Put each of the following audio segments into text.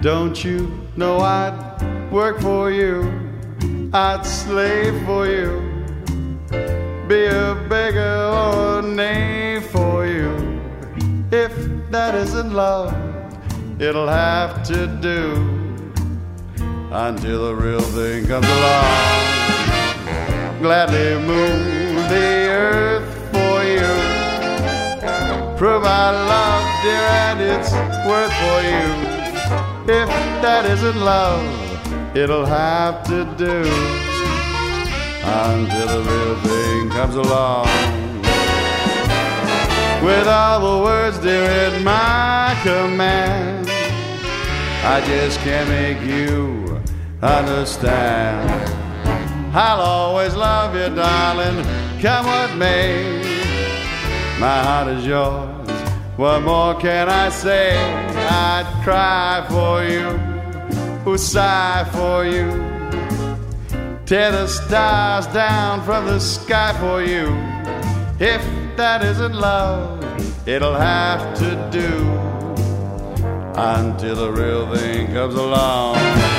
Don't you know I'd work for you, I'd slave for you, be a beggar or a knave for you. If that isn't love, it'll have to do until the real thing comes along. Gladly move the earth for you, prove our love, dear, and its worth for you. If that isn't love, it'll have to do until the real thing comes along. With all the words, dear, at my command, I just can't make you understand. I'll always love you, darling, come what may. My heart is yours, what more can I say? I'd cry for you, who sigh for you, tear the stars down from the sky for you. If that isn't love, it'll have to do until the real thing comes along.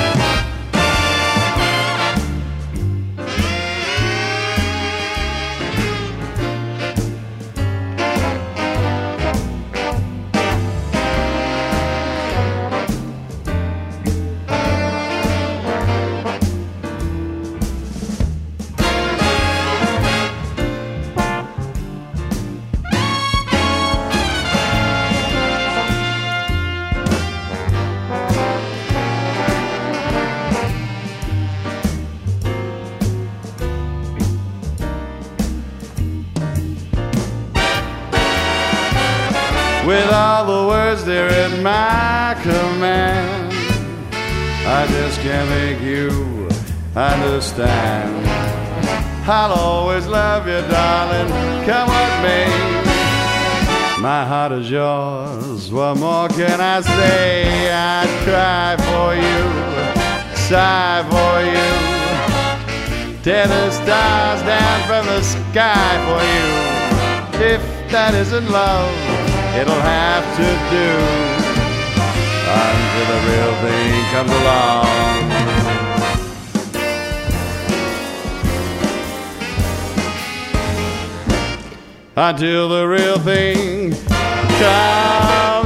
With all the words there at my command, I just can't make you understand. I'll always love you, darling, come what may. My heart is yours, what more can I say? I'd cry for you, sigh for you, tear the stars down from the sky for you. If that isn't love, it'll have to do until the real thing comes along. Until the real thing comes